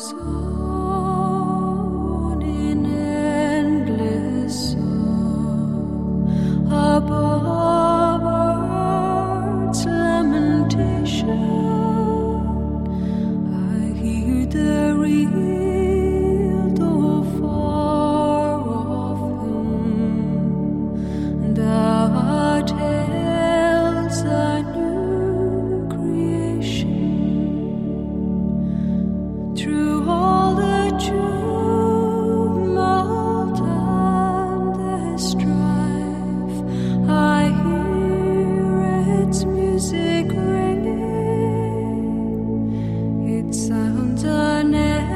sown in endless song above earth's lamentation. I hear the real, though far off hymn that tells a new creation. Through all the tumult and the strife, I hear its music ringing. It sounds an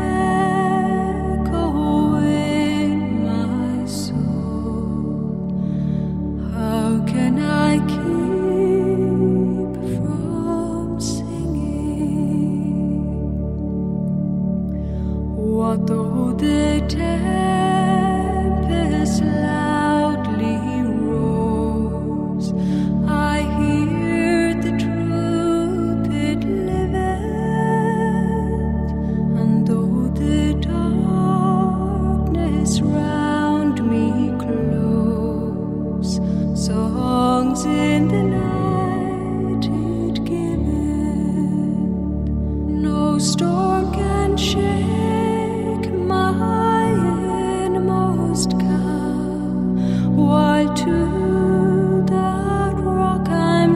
echo in my soul. How can I keep from singing? What though the tempest loudly roars? I hear the truth it liveth, and though the darkness round me close, songs in the night it giveth. No storm can shake my inmost calm, while to that rock I'm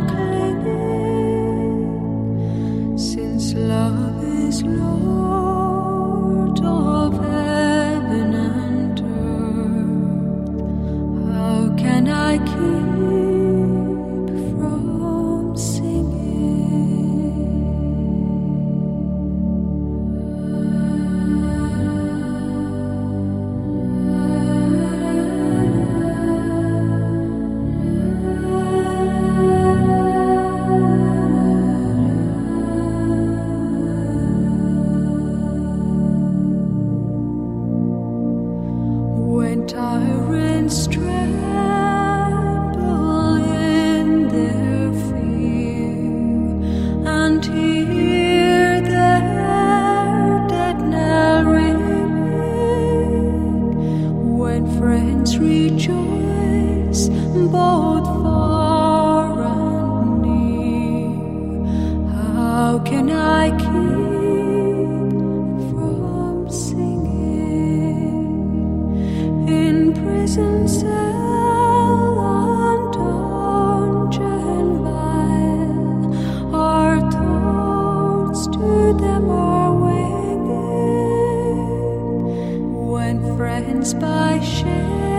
clinging. Since love is Lord of heaven and earth, how can I keep from when tyrants tremble in their fear and hear their dead knell ringing, when friends rejoice both far and near, how can I keep from singing? In prison cell and dungeon vile, our thoughts to them are winging. When friends by shame